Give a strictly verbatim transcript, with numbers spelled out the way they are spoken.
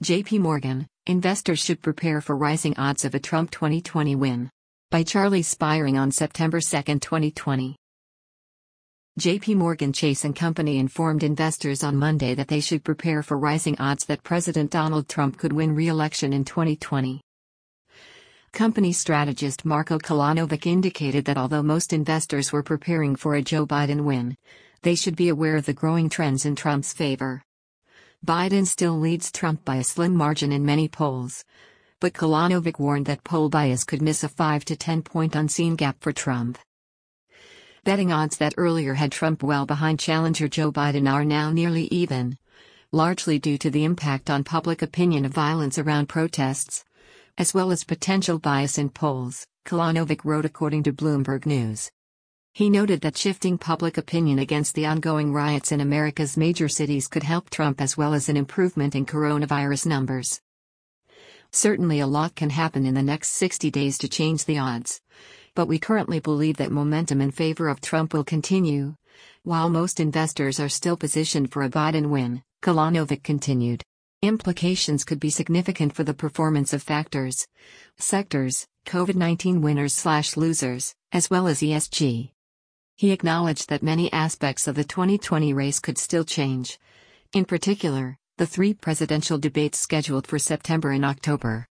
J P Morgan, investors should prepare for rising odds of a Trump twenty twenty win. By Charlie Spiring on September second, twenty twenty. J P Morgan Chase and Company informed investors on Monday that they should prepare for rising odds that President Donald Trump could win re-election in twenty twenty. Company strategist Marko Kolanovic indicated that although most investors were preparing for a Joe Biden win, they should be aware of the growing trends in Trump's favor. Biden still leads Trump by a slim margin in many polls, but Kolanovic warned that poll bias could miss a five to ten point unseen gap for Trump. Betting odds that earlier had Trump well behind challenger Joe Biden are now nearly even, largely due to the impact on public opinion of violence around protests, as well as potential bias in polls, Kolanovic wrote according to Bloomberg News. He noted that shifting public opinion against the ongoing riots in America's major cities could help Trump as well as an improvement in coronavirus numbers. Certainly a lot can happen in the next sixty days to change the odds, but we currently believe that momentum in favor of Trump will continue, while most investors are still positioned for a Biden win, Kolanovic continued. Implications could be significant for the performance of factors, sectors, COVID nineteen winners slash losers, as well as E S G. He acknowledged that many aspects of the twenty twenty race could still change. In particular, the three presidential debates scheduled for September and October.